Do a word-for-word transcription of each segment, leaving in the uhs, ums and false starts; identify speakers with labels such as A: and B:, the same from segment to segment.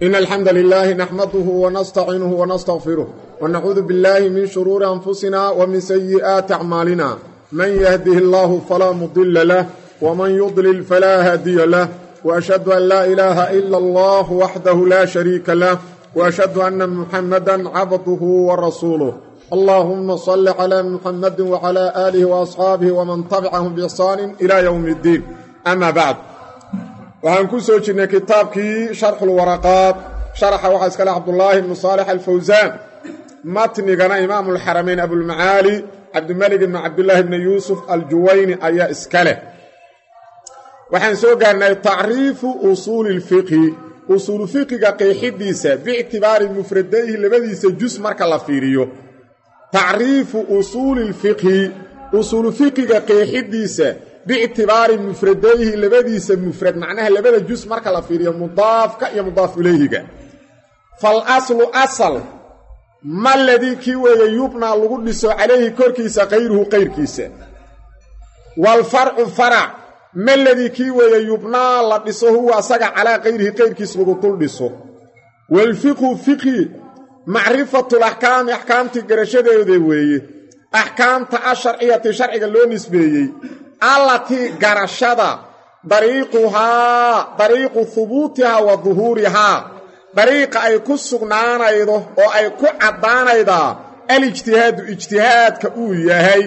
A: إن الحمد لله نحمده ونستعينه ونستغفره ونعوذ بالله من شرور أنفسنا ومن سيئات أعمالنا من يهده الله فلا مضل له ومن يضلل فلا هادي له وأشهد أن لا إله إلا الله وحده لا شريك له وأشهد أن محمدا عبده ورسوله اللهم صل على محمد وعلى آله وأصحابه ومن تبعهم بإحسان إلى يوم الدين أما بعد waxaan ku soo jirnay kitaabkii sharxul waraqaat sharaxa waxa iska leh Abdullah ibn Salih al-Fawzan matnigana Imam al-Haramayn Abu al-Maali Abdulmalik ibn Abdullah ibn Yusuf al-Juwayni ayaa iska leh waxaan soo gaarnay ta'riifu usul al-fiqh usul fiqhiga qeexidiisa bi'tibaari mufradayhi labadiisa juz marka la fiiriyo ta'riifu usul al-fiqh usul fiqhiga qeexidiisa باعتبار مفرديه لبديس مفرد معناها لبدا جزء marka la fiiriyo mudaafka iyo mudaaf ilayhiga fal aslu asal ma ladii ki weeye yubna lagu dhiso calayhi korkiisa qayruhu qayrkiisa wal far'u fara' ma ladii ki weeye yubna la dhiso huwa asaga calaa qayrihi qayrkiisa lagu dul dhiso wal fiqhu fiqhi ma'rifatu al ahkam ahkamti garashadeeda weeye ahkamta shar'iyati sharciga loo nisbeeyay التي قرشدا طريقها طريق ثبوتها وظهورها طريق أي كسقنان أيضا أو أي كعدان أيضا الاجتهاد اجتهاد كأوية هي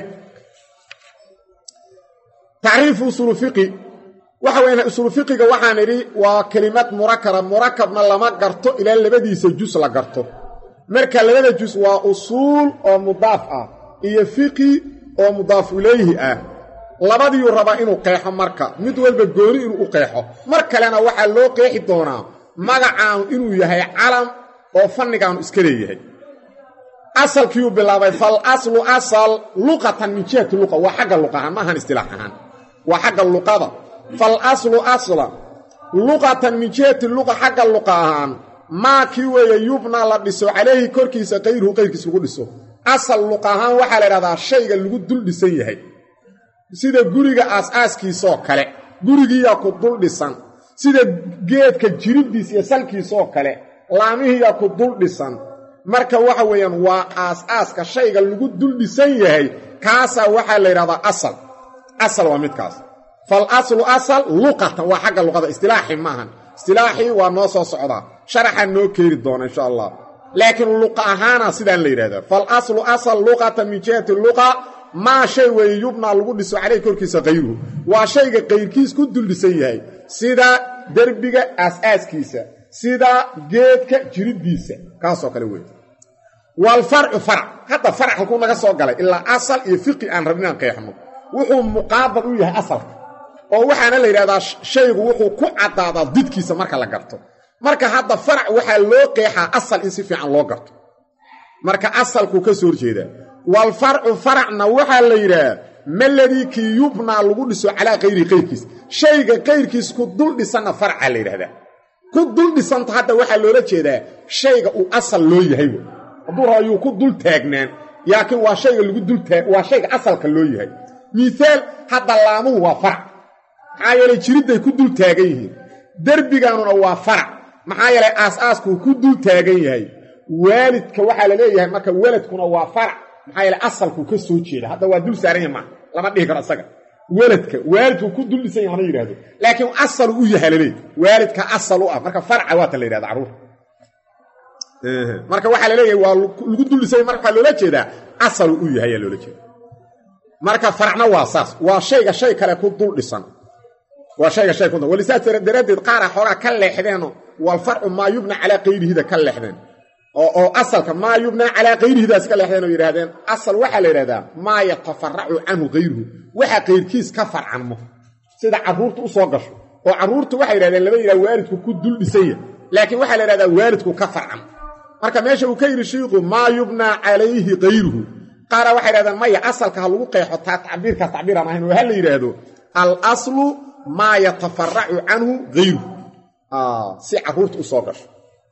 A: تعريف أصول فقه وحوين أصول فقه وحانري وكلمات مركبة مركبنا لما قرطو إلى اللي بدي يسجوس لقرطو مركا اللي بدي يسجوس وأصول ومضافة إيه فقه ومضاف إليه أه labadii raba inuu qeexo marka mid walba gooni inuu qeexo mar kalena waxa loo qeexi doonaa magacaan inuu yahay calam oo fannigan iska leeyahay asalkii bilaabay fal aslu asal luqatan min jihati luqa wa xagga luqahan ma ahan istilaahan wa xagga luqada fal aslu asla luqatan min jihati luqa xagga luqahan ma ki weeye yubna la dhiso calayhi korkiisa qayruhu qayrkiisa lagu dhiso asal luqahan waxa la yiraahdaa shayga lagu dul dhisan yahay sida guriga aas-aaskiisa oo kale gurigiiya ku dul dhisan sida geedka jiridiisa iyo salkiisa oo kale laamihiiya ku dul dhisan marka waxa weeyaan waa aas-aaska shayga lagu dul dhisan yahay kaasa waxa la yiraahdaa asal asal waa midkaas fal aslu asal luqatan waa xagga luqada istilaahi maahan istilaahi waa noo soo socda sharaxa noo keeri doona insha Allah laakiin luqa ahaana sidaan la yiraahdaa fal aslu asal luqatan min jihati luqa ما شيء ويبنى لغو دسو عليه كوركيسا غيره وشيء غيركيس كو دول دسان yahay sida derbiga aas-aaskiisa sida geedka jiridiisa kaasoo kale weey wal far'u far' hada far' halku naga soo galay ila asal iyo fiqi aan rabnaa qeexno wuxuu muqaabal u yahay asalka oo waxaana la yiraahdaa shaygu wuxuu ku cadaada didkiisa marka la garto marka hada far' waxa loo qeexaa asal in si fiican loo garto marka asalku ka soo jeedaa والفرع فرعنا وحا ليرا ما الذي كي يبنى لغو دسو على غير غيركيس شيء غيركيس كو دول دسنا فرع ليرا كو دول دسنت هذا وحا لولا جيدا شيء او اصل لو يحي دور ايو كو دول تاغنان لكن وا شيء لغو دول تاغ وا شيء اصل كلو يحي مثال هذا لامو وا فرع حايل جيريد كو دول تاغيين دربيغانو وا فرع maxaa yeelay aas-aasku ku dul taagan yahay waalidka waxa la leeyahay marka waalidkuna waa farac maxaa yeelay asalku ka soo jeeda hadda waa dul saaran yahay lama dhihi karo asaga waalidka waalidku ku dul dhisan yahay yiraahdo laakiin asal uu yahay leeyahay waalidka asal u ah marka farca waa ta la yiraahdo caruur ee marka waxa la leeyahay waa lagu dul dhisan marka loola jeeda asal uu yahay loola jeeda marka farcna waa saas waa shayga shay kale ku dul dhisan waa shayga shay ku dul walisaad daradeed qaara xogaa ka leexdeeno wal far'u ma yubna ala qayrihi ka leexdeen oo asalka ma yubna ala qayrihi daas ka leexdeen oo yiraahdeen asal waxa la yiraahdaa ma yatafarra'u anhu qayruhu waxa qayrkiis ka farcanmo sida caruurtu u soo gasho oo caruurtu waxa yiraahdeen laba ila waalidku ku dul dhisay laakiin waxa la yiraahdaa waalidku ka farcan marka meesha uu ka yiri sheekhu ma yubna alayhi qayruhu qaara waxa yiraahdeen ma ya asalka ha lagu qeexo taabirka taabir aan ahayn oo hal yiraahdo al aslu ma yatafarra'u anhu qayruhu ah si caruurtu u soo gasho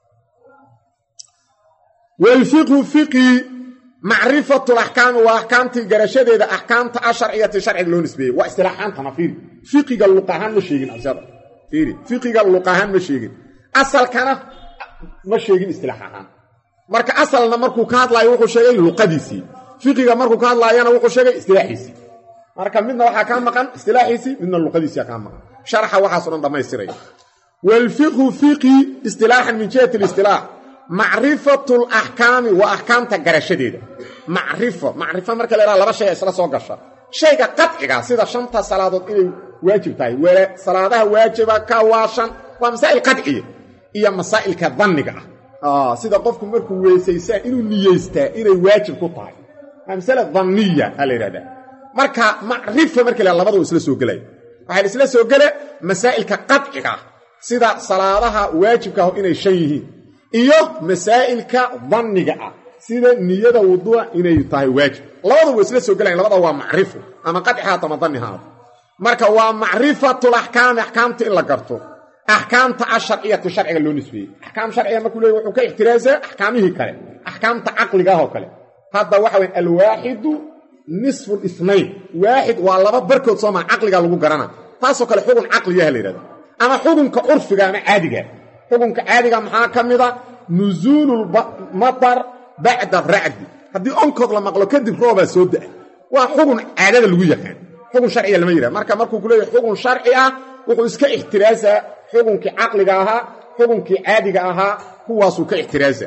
A: والفقه فقه معرفة الأحكام وأحكام تجرشة ده أحكام تأشرعية شرع اللونسبي واستلاحان تنافير فقه اللقاهان مشيجين أبزار فيري فقه اللقاهان مشيجين أصل كان ma sheegin istilaax ahaan marka asalna markuu ka hadlaayo wuxuu sheegay luqadiisii fiqiga markuu ka hadlaayana wuxuu sheegay istilaaxiisii marka midna waxaa ka maqan istilaaxiisii midna luqadiisii ka maqan sharxa waxaas oo dhamaystiray wal fiqhu fiqi istilaahan min jihati al-istilaah ma'rifatu al-ahkam wa ahkamta garashadeeda ma'rifa ma'rifa marka la laba shay isla soo gasha shayga qadciga sida shanta salaadood inay waajib tahay wala salaadaha waajiba ka waashan waa masaa'il qadciye iyo masaa'ilka dhanniga ah sida qofku markuu weesaysaa inuu niyeystaa inay waajib ku tahay waa mas'ala dhanniya haleerada marka ma'rifa marka la labadu isla soo galay waxa isla soo galay masaa'ilka qadciga sida salaadaha waajibka ah inay shan yihiin iyo masaa'ilka dhanniga ah sida niyada wudu'a inay tahay waajib labadu isla soo galayaan labada waa ma'rifo ama qadciha ama dhanniha marka waa ma'rifatul ahkam ahkamta in la garto ahkamta ash-shar'iyyah sharciga loo nisbeeyay ahkam sharciga markuu leeyahay wuxuu ka ixtiraazaa ahkaamihi kale ahkamta aqliga oo kale hadda waxa weyn al-waahidu nisfu al-ithnayn waahid waa laba barkood soo ma aqliga lagu garana taasoo kale xugun aqliga la yiraahdo ama xukunka urfiga ama caadiga xukunka caadiga maxaa kamida nuzulul matar ba'da ar-ra'd hadii onkood la maqlo kadib rooba soo daa waa xugun caadada lagu yaqaan xugun sharciga lama yiraahdo marka markuu ku leeyahay xugun sharci ah wuxuu iska ixtiraazaa xukunkii aqliga ahaa xukunkii caadiga ahaa kuwaasuu ka ixtiraazaa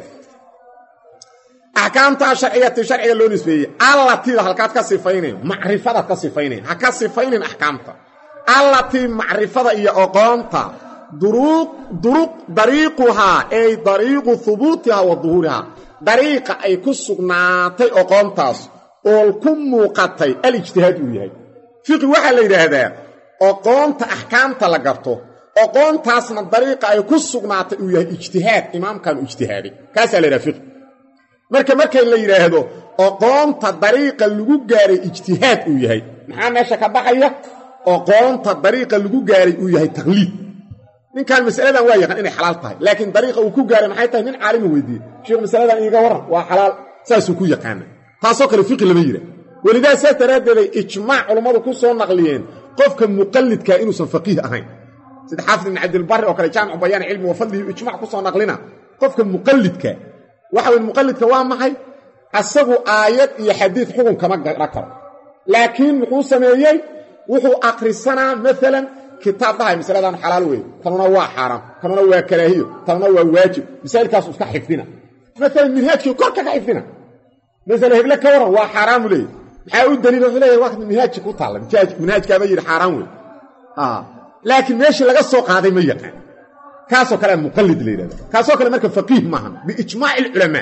A: ahkaamta sharciyyada sharciga loo nisbeeyay allatii halkaad ka sifaynay macrifada ka sifaynay ha ka sifaynin ahkaamta allatii macrifada iyo aqoonta duruq duruq dariiquha ay dariiqu thubutiha wa dhuhuriha dariiqa ay ku sugnaatay aqoontaas oo ku muuqatay al-ijtihaad uu yahay fiqh waxa la yiraahdaa aqoonta ahkaamta la garto aqoontaasna dariiqa ay ku sugnaatay uu yahay ijtihaad imaamkan ijtihaadi kaas la yiraahdaa fiqh marka markay la yiraahdo aqoonta dariiqa lagu gaaray ijtihaad uu yahay maxaa meesha ka baxaya aqoonta dariiqa lagu gaaray uu yahay taqliid ninkan mas'aladan waa yaqaan inay xalaal tahay laakiin dariiqa uu ku gaaray maxay tahay nin caalim weydiiyay sheekh mas'aladan iiga waran waa xalaal saasuu ku yaqaan taasoo kale fiqh lama yiraahdo walidaas taraadada ijmaac culimadu ku soo naqliyeen qofka muqallidka inuusan faqiih ahayn sida xaafid ibn abd al-barr oo kale jaamic bayaan ilmi wa fadli ijmaac ku soo naqlina qofka muqallidka waxa weyn muqallidka waa maxay asagu aayad iyo xadiis xukun kama garan karo laakiin wuxuu sameeyay wuxuu aqrisanaa mesela kitaab dhahay masaladan xalaal weey tanuna waa xaraam tanuna waa karaahiyo tanuna waa waajib misalkaas iska xifdina mesela minhaajku korka ka xifdina mesela hebla ka waran waa xaraam leey maxaa u daliil wuxuu leeyahay waqti minhaajku ku taala minhaajka ba yiri xaraam weey ah laakiin meeshii laga soo qaaday ma yaqaan kaasoo kale muqallid leeyahay kaasoo kale marka faqiih maahan bi ijmaac ulama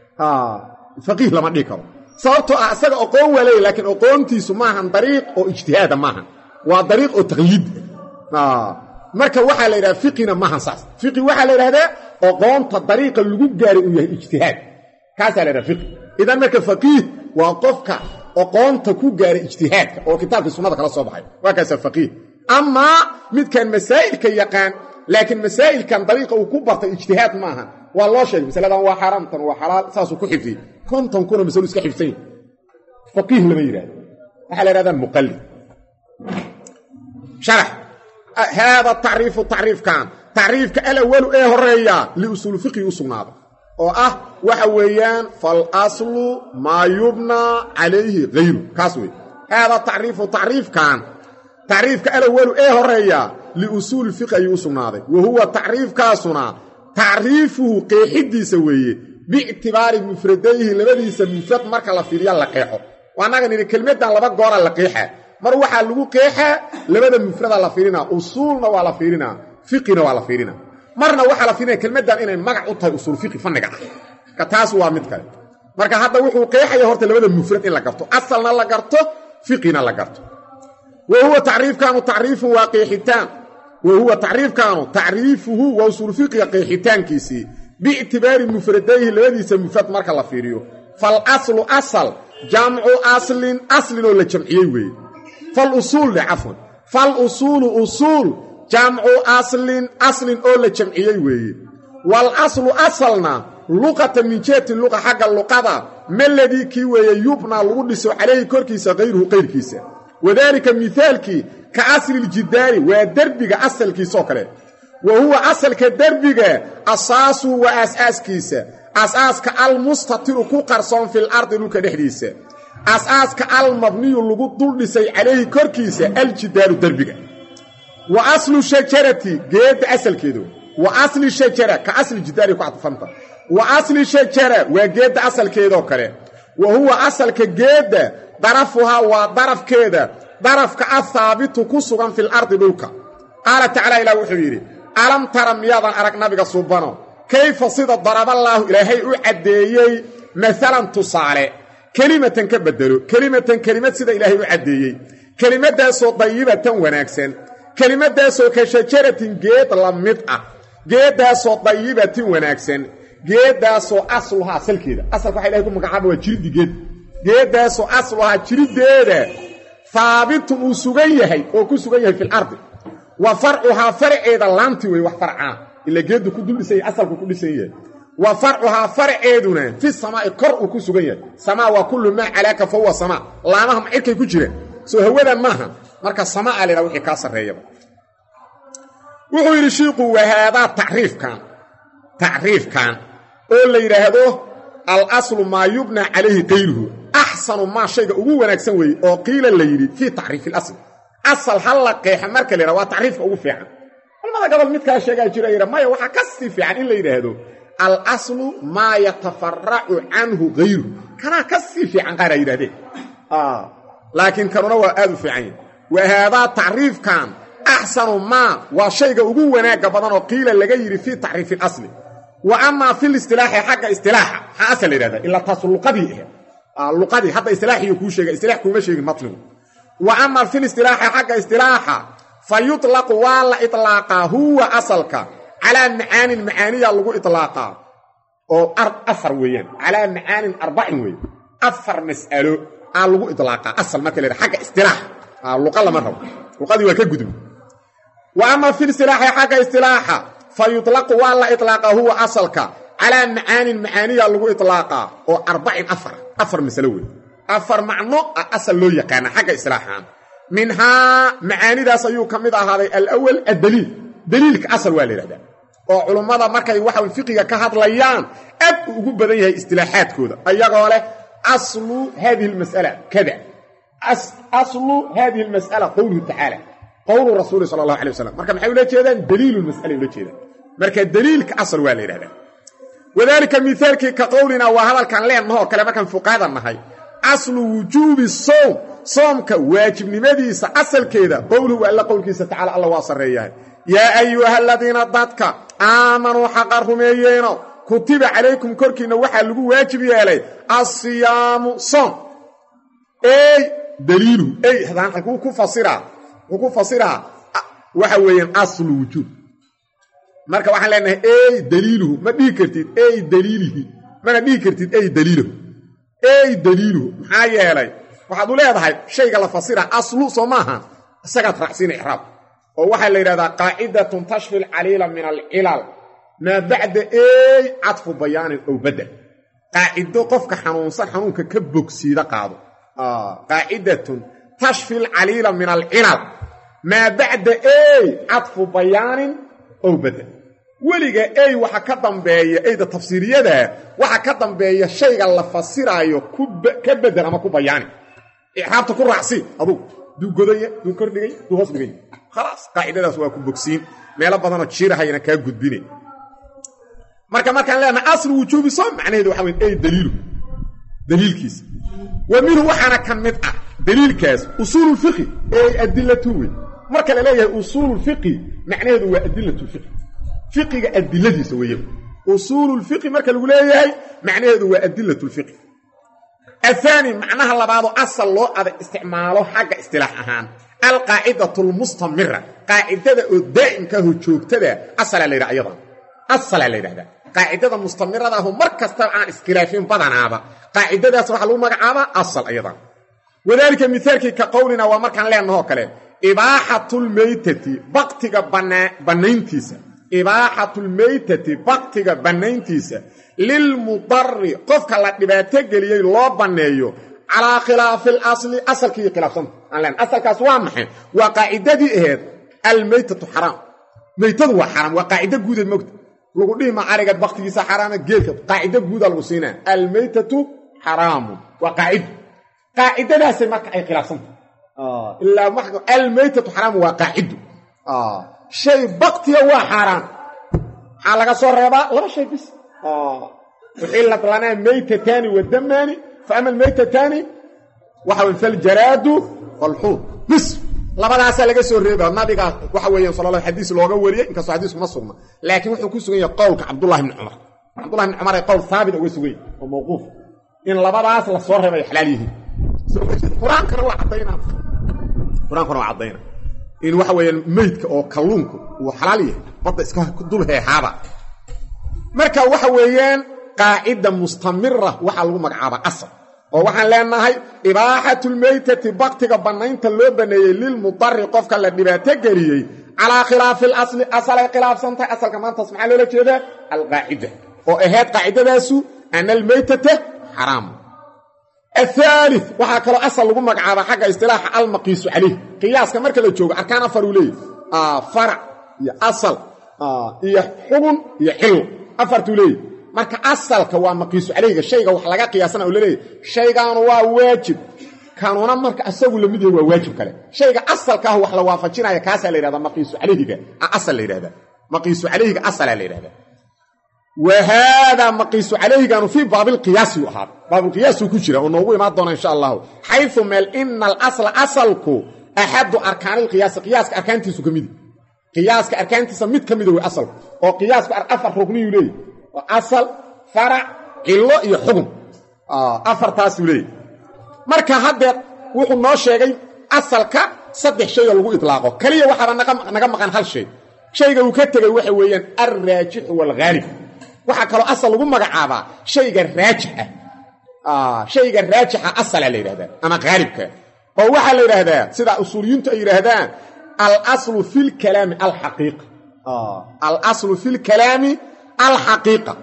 A: ah faqiih lama dhigi karo sababtoo ah asaga aqoon walay laakiin aqoontiisu maahan dariiq oo ijtihaad maahan waa dariiq oo taqliid ah marka waxa la yiraahdaa fiqina maahan saas fiqi waxa la yiraahdaa aqoonta dariiqa lagu gaaray uu yahay ijtihaad kaas la yiraahdaa fiqi idan marka faqiih waa qofka aqoonta ku gaaray ijtihaadka oo kitaabka sunnada kala soo baxay waa kaas faqiih ama mid kan masaa'ilka yaqaan laakiin masaa'ilkan dariiqa uu ku bartay ijtihaad maahan waa loo sheegay masaladan waa xaraam tan waa xalaal saasuu ku xifdiyay konton kuna mas'uul iska xifsan faqiih lama yiraahdo waxa la yiraahdaa muqallid sharh hada ta'rif ta'rif kan ta'rifka al-awwal ee horeeya li usul fiqh usugnaada oo ah waxa weeyaan fal aslu ma yubna alayhi ghayru kaas weey hada ta'rif ta'rif kan ta'rifka al-awwal ee horeeya li usul fiqh usugnaada wa huwa ta'rif kaasuna ta'rifuhu qeexidiisa weeye bi'tibaari mufradayhi labadiisa mufrad marka la fiiriyo la qeexo waanaga niri kelmadan laba goor la qeexa mar waxa lagu qeexa labada mufrada la fiirina usulna waa la fiirina fiqhina waa la fiirina marna waxa la fiirina kelmadan inay magac u tahay usul fiqh faniga ka taas waa mid kale marka hadda wuxuu qeexaya horta labada mufrad in la garto asalna la garto fiqhina la garto wa huwa ta'rif kaanu ta'rif waqihitan wa huwa ta'rif kaanu ta'rifuhu wa usul fiqh qeexitaankiisi bi'tibaari mufradayhi labadiisa mufrad marka la fiiriyo fal aslu asal jam'u aslin aslin oo la jamciyay weey fal usul afwan fal usul usul jam'u aslin aslin oo la jamciyay weey wal aslu asalna luqatan min jihati luqa haga luqada malladii ki weey yubna lagu dhiso calayhi korkiisa qeyruhu qeyrkiisa wadaalika mithaalki ka asli al-jidaari wa darbiga asalkiisa oo kale wa huwa asalka derbiga asaasu wa asaaskiisa asaaska almustatiru ku qarsoon fil ardi dhulka dhexdiisa asaaska almabniyu lagu dul dhisay calayhi korkiisa aljidaaru derbiga wa aslu shajarati geedda asalkeedu wa asli shajara ka asli jidaari ku cadfanta wa asli shajara waa geedda asalkeedoo kale wa huwa asalka geedda darafuhaa waa darafkeeda darafka athaabitu ku sugan fil ardi dhulka qaala tacaala ilaah wuxuu yidhi alam tara miyaadan arag nabiga subano kayfa sida daraballaahu ilaahay u caddeeyey maalan tusaale kelimatan ka bedelo kelimatan kelimad sida ilaahay u caddeeyey kelimadaasoo dayibatan wanaagsan kelimadaasoo ka shajaratin geed la mid ah geeddaasoo dayibatin wanaagsan geeddaasoo asluhaa asalkeeda asalka waxa ilahay ku magacaaba waa jiriddi geed geeddaasoo asluhaa jiriddeeda haabitun uu sugan yahay oo ku sugan yahay fil ardi wa farcuhaa farceeda laanti wey wax farcaa ila geeddu ku dul dhisan yahay asalku ku dhisan yahay wa farcuhaa farceeduna fi samaa'i kor uu ku sugan yahay samaa waa kullu maa calaaka fa huwa samaa laamaha macirkay ku jiraan soo hawadan maaha marka samaa la yidhaha wixii kaa sarreeyaba wuxuu yidhi shiiku wahaadaa tacriifkan tacriifkan oo la yidhaahdo al aslu maa yubnaa calayhi qayruhu axsanu maa shayga ugu wanaagsan weeye oo qiila la yidhi fii tacriifi ilasl asal hal la qeexa marka la yidhaha waa tacriifka ugu fiican culamada gobol midkaa sheegaa jira yidha maya waxaa ka sii fiican in la yidhaahdo al aslu maa yatafaracu canhu hayruhu kanaa ka sii fiican qaaraa yidhahdeen laakiin kanuna waa aad u fiican yahi wahaadaa tacriifkan axsanu maa waa shayga ugu wanaagga badan oo qiila laga yidhi fii tacriifi ilasli wa amaa fil istilaaxi xagga istilaaxa maxaa asal la yidhahdaa ilaa taasu luqadii ahayd luqadii hadda istilaaxiyo kuu sheega istilaax kuuma sheegin matnigu wa amaa fil istilaaxi xagga istilaaxa fa yutlaqu waa la itlaaqaa huwa asalka calaa macaanin macaaniya lagu itlaaqaa oo afar weeyaan calaa macaanin arbacin weeye afar mas'alo aa lagu itlaaqaa asal marka la yidhaha xagga istilaaxa luqa lama rabo luqadii waa ka gudub wa amaa fil istilaaxi xagga istilaaxa fa yutlaqu waa la iطlaaqaa huwa asalka calaa macaanin macaaniya lagu iطlaaqaa oo arbacin afar afar masalo wey afar macno ah asal loo yaqaana xagga islaaxaan minhaa macaanidaas ayuu ka mid ahaaday alawal addaliil daliilka asal waa la yidhahdaa oo culummada markay waxa fiqiga ka hadlayaan aad u ugu badan yahay istilaaxaadkooda ayagoo leh aslu hadihi almas'ala kada aslu hadihi almas'ala qowluhu tacaala qowlu rasuuli sala allahu alay wasalam marka maxay ula jeedaan daliilulmas'ala ula jeedaan marka daliilka asal waa la yidhahdaa wadaalika mihaalkii ka qowlina waa hadalkan leenahoo kale markaan fuqaada nahay aslu wujuubi soom soomka waajibnimadiisa asalkeeda qowluhu alla qowlkiisa tacala alla waa sarreeyahay yaa ayuha aladiina dadka aamanuu xaqa rumeeyeeno kutiba calaykum korkiinna waxaa lagu waajib yeelay assiyaamu soom ey daliiluhu ey hadaan halkuu ku fasiraa wuxuu ku fasiraa waxa weeyaan aslu wujuub marka waxaan leenahay ey daliiluhu ma dhihi kartid ey daliilihi mana dhihi kartid ey daliiluhu ey daliiluhu maxaa yeelay waxaad u leedahay shayga la fasira aslu soo maaha isagaad raacsiina ixraab oo waxaa la yidhahdaa qaacidatun tashfi alcaliila min alcilal maa bacda ey cadfu bayaanin ow badel qaacido qofka xanuunsan xanuunka ka bogsiida qaado qaacidatun tashfi alcaliila min alcilal maa bacda ey cadfu bayaanin ow badel weliga ey waxa ka dambeeya eyda tafsiiriyada waxa ka dambeeya shayga la fasiraayo ka bedel ama ku bayaani ixraabta ku raacsi adugu duu godaya duu kordhigay duu hoos dhigay khalaas qaacidadaas waa ku bogsiin meelo badanoo jiirahayana kaa gudbinay marka markaan leenahay aslu wujuubi soom macnaheedu waxa weyn ey daliilu daliilkiisa wa minhu waxaana ka mid ah daliilkaas usuululfiqi ey adilatu wey marka la leeyahay usuululfiqi macnaheedu waa adilatulfiqi fiqiga adiladiisa weeye usuululfiqi marka lagu leeyahay macnaheedu waa adilatulfiqi الثاني معناها لبعض أصل لو أذا استعماله حق استلاح أهان القاعدة المستمرة قاعدة الدائم كهو تشوكتها أصل على أيضا أصل على هذا قاعدة مستمرة هو مركز طبعا اسكلافين بدن هذا قاعدة أصبح له مقعبة أصل أيضا وذلك مثال كقولنا ومركا لأنه كلام إباحة الميتة بقتك بنينتيسة إباحة الميتة بقتك بنينتيسة للمضر قفك الله دباتك ليه لو بنيو على خلاف الاصل اصل كي خلاف سن لان اصل كاس وامحي وقاعدتي اهد الميتة حرام maytadu waa xaraam waa qaacido guud ee moogta lagu dhihi ma ariga waqtigiisa xaraam geelka qaacido guud lagu siinaa al maytatu xaraam waa qaacido qaacidadaas marka ay khilaafsantahay ah illa maxdu al maytatu xaraam waa qaacido ah shay waqtiga waa xaraam ha laga soo reebaa laba shay bis ah وحلت لنا ميتتان والدمان فأما الميتتان وحوين فالجراد والحوض بس لبداس laga soo reebaa nabiga waxa weeyaan sallallahu xadiis looga wariyay in ka soo xadiis ma sugna laakiin wuxuu ku sugan yahay qowlka Abdullah ibn Umar Abdullah ibn Umar ay qowl saabit oo sugay oo mawquuf in labadaas la soo reebay xalaal yihiin quraanka waa cadayna quraanka waa cadayna in waxa weeyaan meydka oo kalluunku uu xalaal yahay badda iska dul heehaaba marka waxa weeyaan قاعدة مستمرة وحا لغو مقعابا أصل ووحا لأنها إباحة الميتة بقتك بناينت اللوبنية للمضر قفك اللي قريي على خلاف الأصل أصل خلاف سنتي أصل كمان تسمع له كده القاعدة وإهاد قاعدة داسو أن الميتة حرام الثالث وحا كلا أصل لغو مقعابا حقا استلاح المقيس عليه قياس كمارك اللي تشوق أركان فرولي آه فرع يا أصل آه يا حكم يا حلو أفرتولي marka asalka waa maqiisu calayga shayga wax laga qiyaasana oo leeyahay shaygan waa waajib kaanuna marka asagu la mid yahay waa waajib kale shayga asalka ah wax la waafajinayo kaas la yiraahdo maqiisu calayga asal la yiraahdo maqiisu calayga asal la yiraahdo wa hada maqiisu calayga fi baab alqiyas yuhad baab alqiyas ku jira oo noogu imaan doona insha Allah haythu mal inna al-asl asalku ahad arkaan alqiyas qiyaska arkaantiisu kamid qiyaska arkaantiisa mid kamid ah asal oo qiyaska afar rukni uu leeyahay أصل فرع علو iyo xukun ah afartaas uu leeyahay marka hadda wuxuu noo sheegay asalka saddex shay oo lagu itlaaqo kaliya waxa naga naga maqan hal shay shayga uu ka tagay waxa weeyaan ar-raajih wal ghalib waxa kale asal lagu magacaaba shayga raajih ah shayga raajih asal la yiraahdaa ama ghalibka oo waxa la yiraahdaa sida usuuliyintu ay yiraahdaan al-aslu fil kalam al-haqiqa ah al-aslu fil kalami الحقيقة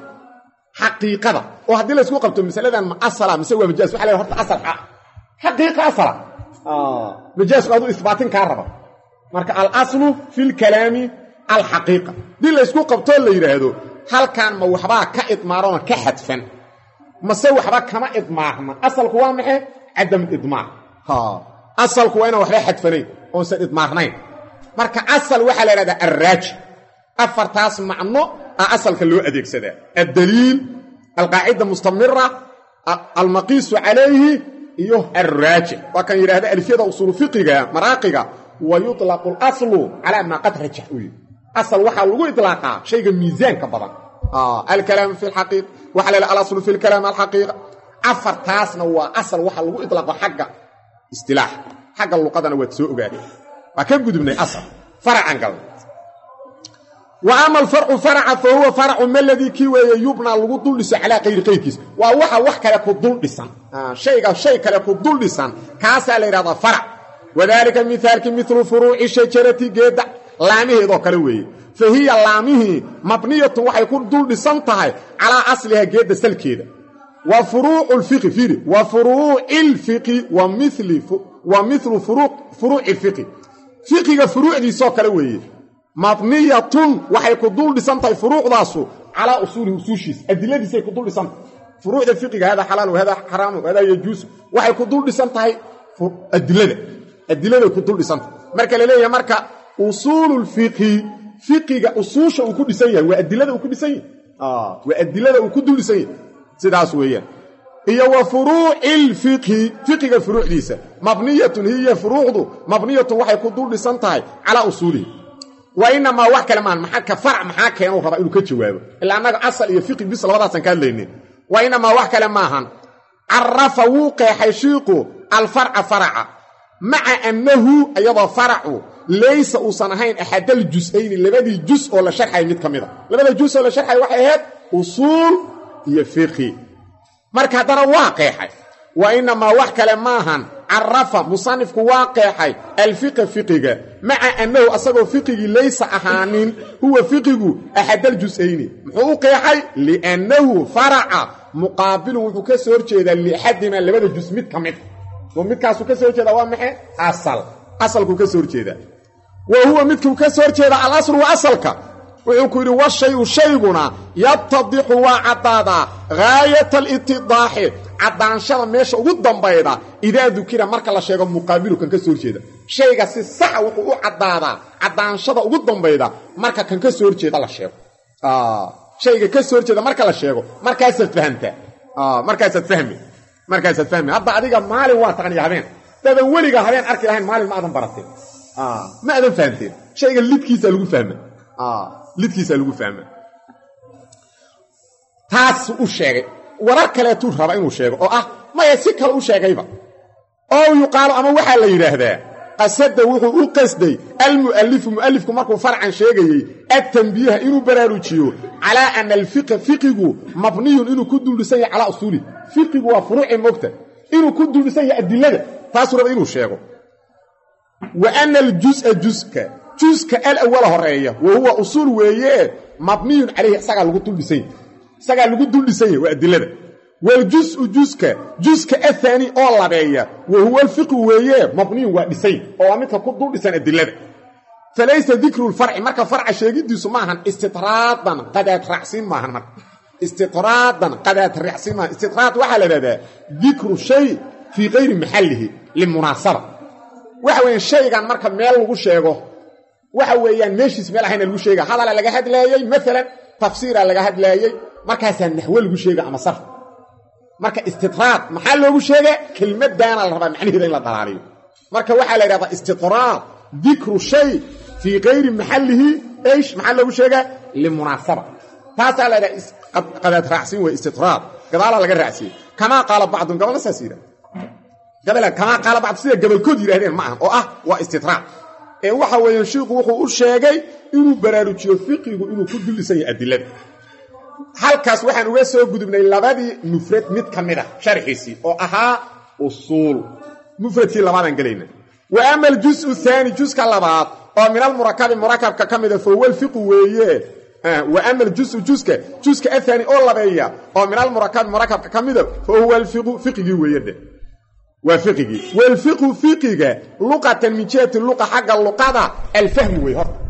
A: حقيقة وهذه اللي سوق قبته مثلا ما أصلا مسوي مجاز وحلا هرت أصل حقيقة أصلا آه مجاز قادو إثباتين كهرباء مرك الأصل في الكلام الحقيقة دي اللي سوق قبته اللي يرهدو هل كان موحبا كإطمارون كحتفن مسوي حبا كما إطمار أصل هو محي عدم الإطمار ها أصل هو أنا وحلا حتفنين ونسى إطمارنين مرك أصل وحلا لدى الراجح أفرتاس معنو أصل كله أديك سدا الدليل القاعدة مستمرة المقيس عليه إيه الراجع وكان يرى هذا الفيضة أصول فقهة مراققة ويطلق الأصل على ما قد رجحه أصل وحال لغو إطلاقا شيء ميزان كبضا آه الكلام في الحقيقة وحلال الأصل في الكلام الحقيقة أفر تاسنا وأصل وحال لغو إطلاقا حق استلاح حق اللقادنا واتسوء قادي وكيف قد من أصل فرع عن قلب وأما الفرع فرع فهو فرع ما الذي كيوي يبنى الوضوء لسا على غير قيكيس ووحا وحكا لك الضوء لسان آه شيء شيء لك الضوء لسان كاسا ليراد فرع وذلك مثال مثل فروع الشجرة جيدة لامه ذو كلوي فهي لامه مبنية وحا يكون ضوء لسان تهي على أصلها جيدة سلكيدة وفروع الفقه فيه وفروع الفقه ومثل ف... ومثل فروع فروع الفقه فقه فروع دي سو كلوي مبنية وحي كدول لسانتي فروع داسو على أصول وسوشيس أدلة سي كدول لسانت فروع الفقه هذا حلال وهذا حرام وهذا يجوز وحي كدول لسانتي أدلة أدلة كدول لسانت مركا لليه مركا أصول الفقه فقه أصوش وكل سيء وأدلة وكل سيء آه وأدلة وكل سيء سيداس وهي هي وفروع الفقه فقه الفروع ليس مبنية هي فروع مبنية وحي كدول لسانتي على أصوله وإنما وحكى لمان محاكا فرع محاكا ينو ربا إنو كتشوابه إلا أنك أصل يفيق بيس لبضا كان لينين وإنما وحكى لماهن عرف وقع حيشيقه الفرع فرع مع أنه أيضا فرع ليس أصنهين أحد الجزئين اللي بدي جزء ولا شرحي متكمدة اللي بدي جزء ولا شرحي وحيهات أصول يفيقي مركا دار واقع وإنما وحكى لماهن عرف مصنف واقعي الفقه فقه مع أنه أصبح فقه ليس أحانين هو فقه أحد الجزئين واقعي لأنه فرع مقابل وكسر جيدا لحد ما اللي بدأ جزء متكمل ومتكاسو كسر جيدا وامحي أصل أصل كسر جيدا wa huwa midkuu ka soo horjeeda al-aslu wa asalka wuxuu ku yidhi washayu shayguna yatadixu waa caddaadaa gaayata alitidaaxi caddaanshada meesha ugu dambayda idaa dukira marka la sheego muqaabilu kan ka soo horjeeda shayga si saxa wuxuu u caddaadaa caddaanshada ugu dambayda marka kan ka soo horjeeda la sheego shayga ka soo horjeeda marka la sheego markaasaad fahamtaa markaasaad fahmi markaasaad fahmi hadda adiga maalin waa taqaniya habeen dadan weliga habeen arki lahayn maalin ma aadan barateen ma aadan fahamteen shayga lidkiisa lagu fahma lidkiisa lagu fahma taas u sheegay warar kaleetuu raba inuu sheego oo ah maya si kale u sheegayba oo yuqaalo ama waxaa la yidhaahdaa qasada wuxuu u qasday almu'alifu mu'alifku markuu farcan sheegayey adtanbiiha inuu baraarujiyo calaa ana alfiqa fiqigu mabniyun inuu ku duldhisan yahay calaa usuuli fiqigu waa furuuci mogta inuu ku duldhisan yahay adilada taasuu raba inuu sheego wa ana aljus'a juska juska alawala horeeya wa huwa usuul weeye mabniyun calayhi isagaa lagu duldhisan yahay isagaa lagu duldhisan yahay waa adilada waljus'u juska juska ahaani oo labeeya wa huwa alfiqu weeye mabniyun waa dhisay oo waa midka ku duldhisan adilada falaysa dikru lfarci marka farca sheegidiisu maahan istitraadan qadaad raacsiin maahan marka istitraadan qadaad raacsiin maahan istitraad waxaa la idhahdaa dikru shay fii kayri maxallihi limunaasaba waxa weeyaan shaygan marka meel lagu sheego waxa weeyaan meeshiis meel ahayna lagu sheega hadala laga hadlaayey maalan tafsiira laga hadlaayey markaasaa naxwo lagu sheega ama sarf marka istitraad maxaa loogu sheega kelmaddaana la rabaa macnaheeda in la dalaaliyo marka waxaa la yidhahdaa istitraad dikru shay fii kayri maxallihi eish maxaa loogu sheegaa limunaasaba taasaa la yidhaha qadaad raacsiin wey istitraad gadaalaa laga raacsiiyey kamaa qaala bacdun gabala saas yidhaha gabala kamaa qaala bacdu sida gabalkood yidhahdeen ma ahan oo ah waa istitraad ee waxa weeyaan shiiku wuxuu u sheegay inuu baraarujiyo fiqigu inuu ku duldhisan yahay adilada halkaas waxaan uga soo gudubnay labadii mufrad mid ka mid ah sharxiisii oo ahaa usuul mufradkii labaadaan gelayna wa ama aljus'u thaani juska labaad oo min almurakabi murakabka ka mida fa huwa alfiqu weeye wa ama aljus'u juska juska athani oo labeeya oo min almurakabi murakabka ka mida fa huwa alfiqu fiqigii weeye dhe waa fiqigii walfiqu fiqiga luqatan min jihati luqa xagga luqada alfahmi wey horta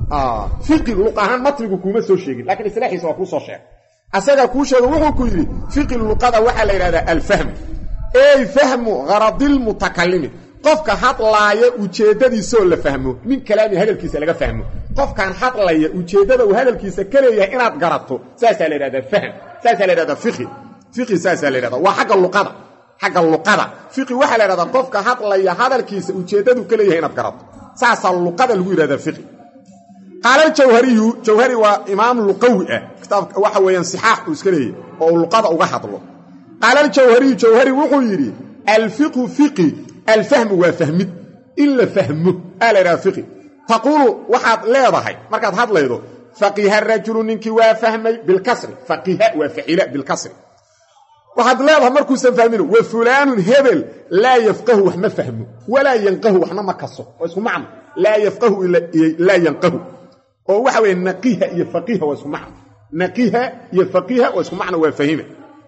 A: fiqi luq ahaan matnigu kuma soo sheegin laakiin islaaxiisa waa kuu soo sheegay asaga kuu sheego wuxuu ku yidhi fiqi luqada waxaa la yidhahdaa alfahmi ey fahmu gharadilmutakallimi qofka hadlaaya ujeeddadiisaoo la fahmo min kalaami hadalkiisa laga fahmo qofkaan hadlaya ujeeddada uu hadalkiisa ka leeyahay inaad garato saasaa la yidhahdaa fahm saasaa la yidhahdaa fiqi fiqi saasaa la yidhahdaa waa xagga luqada xagga luqada fiqi waxaa la yidhahdaa qofka hadlaya hadalkiisa ujeeddaduu ka leeyahay inaad garato saasaa luqada lagu yidhahdaa fiqi qaala aljawhariyu jawhari waa imaam luqawi ah kitaabka waxa weeyaan sixaax uu iska leeyahay oo uu luqada uga hadlo qaala aljawhariyu jawhari wuxuu yidhi alfiqu fiqi alfahmu waa fahmid in la fahmo aa la yidhaha fiqi taquulu waxaad leedahay markaad hadlaydo faqiha rajulu ninkii waa fahmay bilkasri faqiha waa facila bilkasri waxaad leedahay markuusan fahmin wa fulaanun hebel laa yafqahu wax ma fahmo walaa yanqahu waxna ma kaso waa isku macno laa yafqahu laa yanqahu oo waxa weeye naqiha iyo faqiha waa isku macno naqiha iyo faqiha waa isku macno waa fahime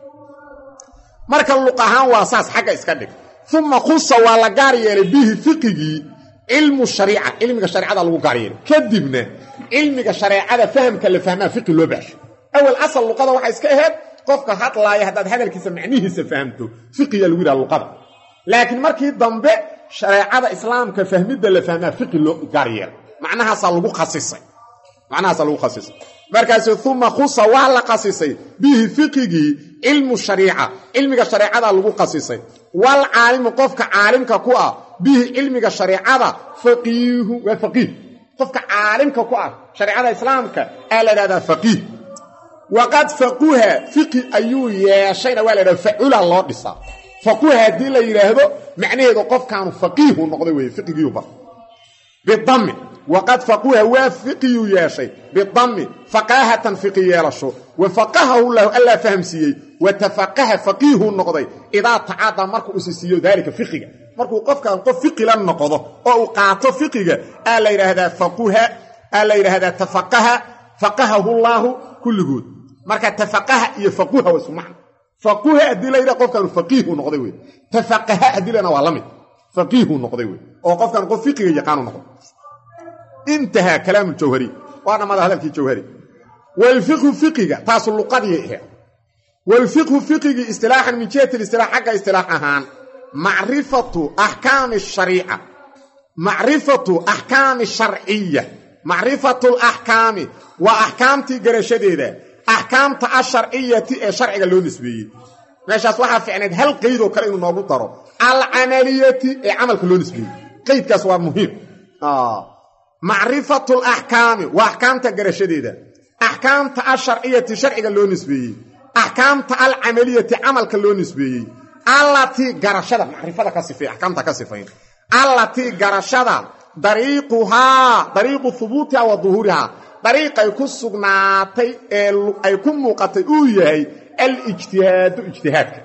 A: marka luq ahaan waa saas xagga iska dhig uma khusa waa la gaar yeelay bihi fiqigii cilmu shariica cilmiga shareecada lagu gaar yeelay kadibna cilmiga shareecada fahamka la fahmaa fiqi loo baxsho awal asal luqada waxay iska ahayd qofka hadlaaya haddaad hadalkiisa macnihiisa fahamto fiqiya lagu yidhaha luqada laakiin markii dambe shareecada islaamka fahmidda la fahmaa fiqi loo gaar yeelay macnahaasaa lagu khasisay macnahaasaa lagu khasisay markaasi uma khusa waa la khasisay bihi fiqigii cilmu shariica cilmiga shareecada lagu khasisay wal caalimu qofka caalimka ku ah bihi cilmiga shareecada faqiihu waa faqiih qofka caalimka ku ah shareecada islaamka aa la yidhahdaa faqiih waqad faquha fiqi ayuu yeeshayna waa la yidhahda facula loo dhisaa faquha haddii la yidhaahdo macnaheedu qofkaanu faqiihu noqday weeye fiqigiiu bar bidami waqad faquha waa fiqiyuu yeeshay bidami faqaahatan fiqi yeelasho wa faqahahu lahu allaa fahamsiiyey wa tafaqaha faqiihuu noqday idaa tacaada markuu isi siiyo daalika fiqiga markuu qofkaan qof fiqi la noqdo oo uu qaato fiqiga aa la yidhaahdaa faquha aa la yidhaahdaa tafaqaha faqahahu llaahu kulligood marka tafaqaha iyo faquha waa isku macno faquha haddii la yidhaha qofkaanu faqiihuu noqday wey tafaqaha haddii lana waa la mid faqiihuu noqday wey oo qofkaan qof fiqiga yaqaanu noqdo intaha kalaamu jawhari waana mada hadalkii jawhari wal fiqhu fiqiga taas luqadii ah wal fiqhu fiqiga istilaahan min jihati istilaah xaqa istilaah ahaan ma'rifatu ahkaam ash-shari'a ma'rifatu ahkaam ash-shar'iyya ma'rifatu al-ahkaam wa ahkaamti garashadeeda ahkaamta ash-shar'iyyati ee sharciga loo nisbeeyay meeshaas waxa fiicneed hal qeyd oo kale inuu noogu daro al-amaliyati ee amalka loo nisbeeyay qeydkaas waa muhiim ah ma'rifatu al-ahkaam wa ahkaamta garashadeeda ahkaamta ash-shar'iyyati sharciga loo nisbeeyay ahkaamta al-amaliyati amalka loo nisbeeyay allati garashada ma'rifada ka sifay ahkaamta ka sifayn allati garashada dariiquha dariiqu thubutiha wa dhuhuriha dariiqay ku sugnaatay ee ay ku muuqatay uu yahay al-ijtihaad ijtihaadka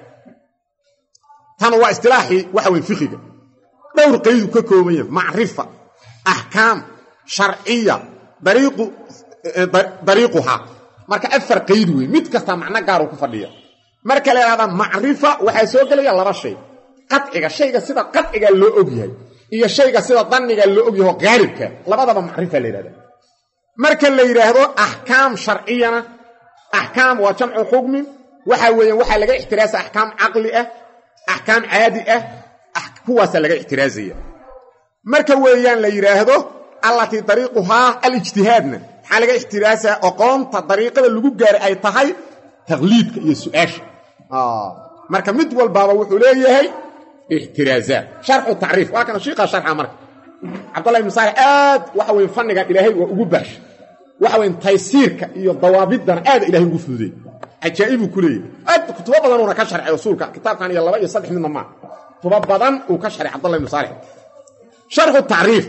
A: tan waa istilaahi waxa weyn fiqiga dhowr qeyd ka kooban yahay ma'rifa ahkaam shar'iyya dariiqu dariiquha marka afar qeyd weey mid kasta macna gaar uu ku fadhiyo marka la yiraahdo ma'rifa waxa soo galaya laba shay qadciga shayga sida qadciga loo og yahay iyo shayga sida dhanniga loo og yahay qaalibka labadaba ma'rifa la yiraahdo marka la yiraahdo ahkaam shar'iyana ahkaam waa jamcu hukmi waxa weeyaan waxa laga ixtiraasa ahkaam aqli ah ahkaam caadi ah kuwaas laga ixtiraasaya marka weeyaan la yiraahdo allati tariiquha al-ijtihaadna waxa laga ixtiraasa aqoonta dariiqada lagu gaar ay tahay taqliidka iyo su'aasha ah marka mid walbaaba wuxuu leeyahay ixtiraazat sharh ta'rif waa kana sheekha sharxa marka Abdullah ibn Salih aad waxa weyn fanniga Ilaahay waa ugu baash waxa weyn taysiirka iyo dawaabidan aad Ilaahay ugu fududay ajaa'ibu kuleey aad kutuba badan oo ka sharxay rasuulka kitaabkan iyo laba iyo saddex midna ma kutuba badan oo ka sharxay Abdullah ibn Salih sharh ta'rif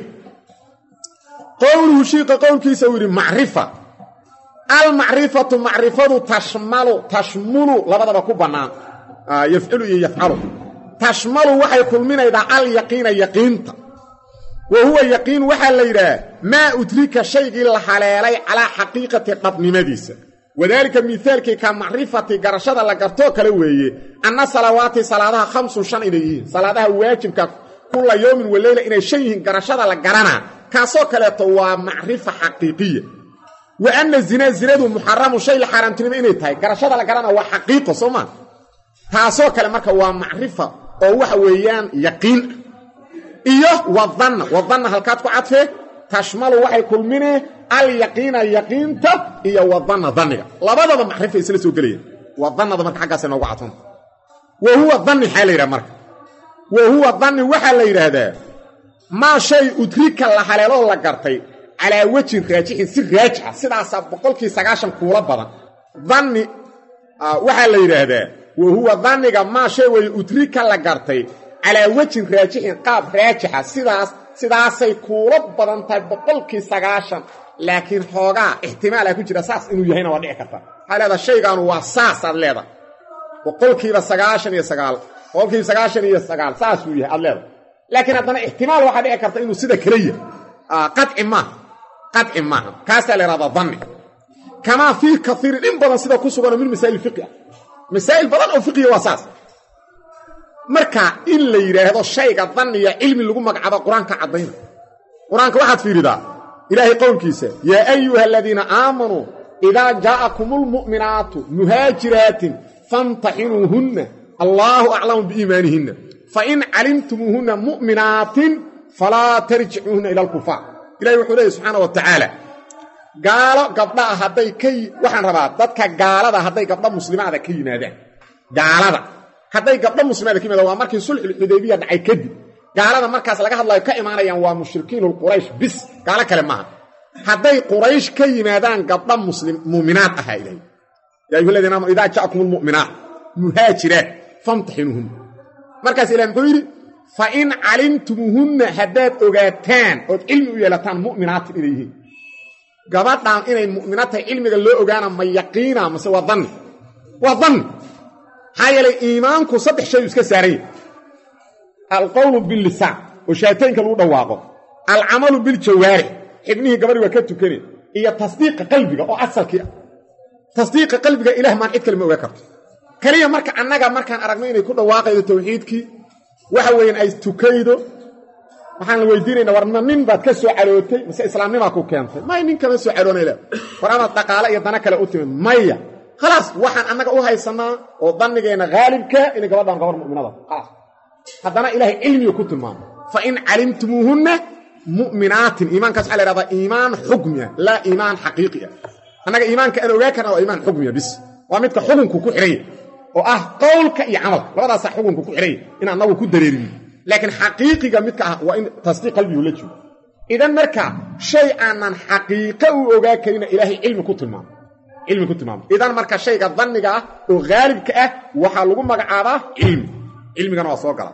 A: qawluhu sheekha qawlkiisa wiri ma'rifa al ma'rifatu ma'rifatu tashmalu tashmulu labadaba ku banaan yaf'alu iyo yaf'alu tashmalu waxay kulminaydaa al yaqiina yaqiinta wa huwa yaqiin waxa la yiraahdaa ma udrika shaygi la haleelay ala haqiiqati dabnimadiisa wadaalika mithaalki ka ma'rifati garashada la garto kale weeye anna salawaati salaadaha khamsun shan ilayhi salaadaha waajibka kulla yawmin wa layla inay shayin garashada la garana kaasoo kale to waa ma'rifa haqiiqiya wa anna zina zinadu muharramu shay la haramtinimo inay tahay garashada la garana waa haqiiqo sooma taasoo kale marka waa ma'rifa oo waxa weeyaan yaqiin iyo wadanna wadanna halkaad ku cadfee tashmalu waxay kulminee al yaqiina yaqiinta iyo wadanna dhanniga labadaba ma'rifa isla soo galaya wadannada marka xaggaas noogu cadfan wa huwa dhanni xalayra marka wa huwa dhanni waxa la yiraahdaa ma shay udrika la haleelo la gartay ala wajin raajixin si raajixa sidaas boqolkiiba sagaashan kuula badan dhanni waxa la yiraahdaa wa huwa dhanniga ma shay way udrika la gartay ala wajin raajixin qaab raajixa sidaas sidaasay kuula badan tahay boqolkiiba sagaashan laakiin xoogaa ihtimaal ku jira saas inuu yahayna waa dhici karta xaalada shaygan waa saas aad leedahay boqolkiiba sagaashan iyo sagaal boqolkiiba sagaashan iyo sagaal saas uu yahay aad leedahay laakiin hadana ihtimaal waxa dhici karta inuu sida kaliya qadci ma qadci ma kaas la yiraahdo dhanni kama fi kathir in badan sida ku sugan min masaa'il fiqh masaa'il badan oo fiqh waa saas marka in la yiraahdo shayga dhanniya cilmi lagu magacaabo quraanka cadayna quraanka waxaad fiiridaa ilaahay qowlkiisa ya ayyuha alladina aamanu idha ja'akumul mu'minatu muhajiratin famtahinuhunna Allahu a'lamu biimanihinna fa in 'alimtumuhunna mu'minatin fala tarji'uhunna ila al-kufar ilaahay wuxuu leeyahay subhanahu wa ta'ala gaalo gabdhaha haday kay waxaan rabaa dadka gaalada haday gabdha muslimaada ka yimaadaan gaalada haday gabdha muslimaada ka yimaadaan waa markii sulhul hudaybiyah dhacay kadib gaalada markaas laga hadlayo ka imaanayaan waa mushrikiinul quraysh bis gaala kale ma haday quraysh ka yimaadaan gabdha muslim mu'minaad ah ilaahay yaa ayyuhalladina idha ja'akumul mu'minaat muhajirat famtahinuhun markaas ilaahay muxuu yiri fa in 'alimtumuhunna hadad ogaataan oo cilmi u yeelataan mu'minaat ilayhi gabadhaan inay mu'minaatay cilmiga loo ogaana ma yaqiina mase wadan wadan hayla iimaanku saddex shay iska saaray al-qawlu bil lisan oo shaytaanka lagu dhawaaqo al-amalu bil jawaarih ibnihi gabadhi waa ka tukanay iyo tasdiiq qalbiga oo asalkii tasdiiq qalbiga ilaah ma cid kale ma ogaa karto kaliya marka annaga markaan aragno inay ku dhawaaqaydo tawxiidkii waxa weeyaan ay tukaydo waxaan la weydiinayna war ma nin baad ka soo carootay mise islaamnimaa ku keentay may nin kama soo caroonay leh war ama dhaqaale iyo dana kale u timid maya khalaas waxaan annaga u haysanaa oo dannigeena gaalibka inay gabadhan gabar mu'minada khalaas haddana ilaahay cilmiga ku tilmaamo fa in calimtumuuhunna mu'minaatin iimaankaas waxaa la yidhahdaa iimaan xukmiya laa iimaan xaqiiqiya annaga iimaanka aan ogaa karna waa iimaan xukmiya bis waa midka xukunku ku xidhanya oo ah qowlka iyo camalka labadaasaa xukunku ku xidhanya in annagu ku dareerin laakiin xaqiiqiga midka ah waa in tasdiiq qalbigu la joogo idan marka shay aanan xaqiiqo u ogaa karina ilaahay cilmi ku tilmaamo cilmi ku tilmaamo idan marka shayga danniga ah oo gaalibka ah waxaa lagu magacaabaa cilmi cilmigana waa soo gala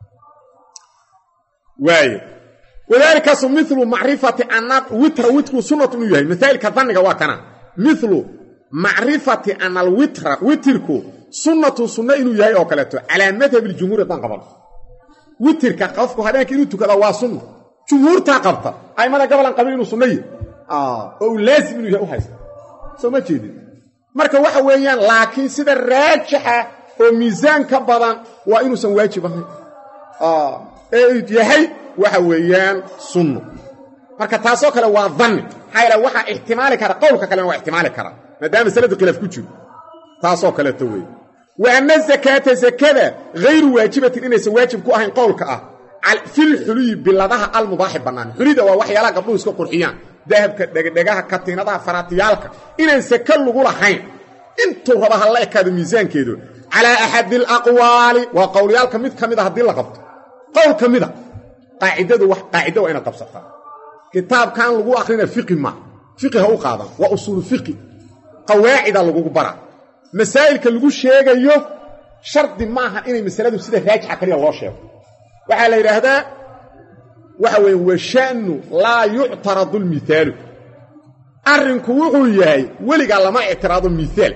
A: waaye wadaalika mithlu macrifati anna witra witru sunnatu inuu yahay misaalka danniga waa kana mithlu macrifati anna alwitra witrku sunnatu sunna inuu yahay oo kaleeto calaa madhab aljumhuur dan qaban witirka qofku habeenka inuu tukada waa sunna jumhuurta qabta aymada gabalan qabin inuu sunnaye ah oo laazim inuu yahay u haysto soo ma jeedin marka waxa weeyaan laakiin sida raajixa oo miisaan ka badan waa inuusan waajib ahayn ah ee yahay waxa weeyaan sunno marka taasoo kale waa dhanni hayla waxa ihtimaali kara qowlka kale waa ihtimaali kara maadaama sanad khilaaf ku jiro taasoo kale taway وأن الزكاة زكاة غير واجبة إنه واجب كوهين قولك أه في الحلي بالله المضاحب بنان حليده ووحيالا قبلو اسكو قرحيان ذهب دقاها كتينة فراتيالك إنه سكال لغولا حين انتو ربها الله كادو ميزان كيدو على أحد الأقوال وقوليالك ميد كميدة هدي الله قبط قول كميدة قاعدة وح قاعدة وإنا تبسطها كتاب كان لغو أخرين فقه ما فقه هو قادم وأصول فقه قواعد لغو برا مسائل lagu sheegayo shardi maaha inay masaladu sida raajixa kaliya loo sheego waxa la yiraahdaa waxa weey washanu la yu'taradu al-mithal arinku wuxuu yahay waliga lama i'tiraado mithal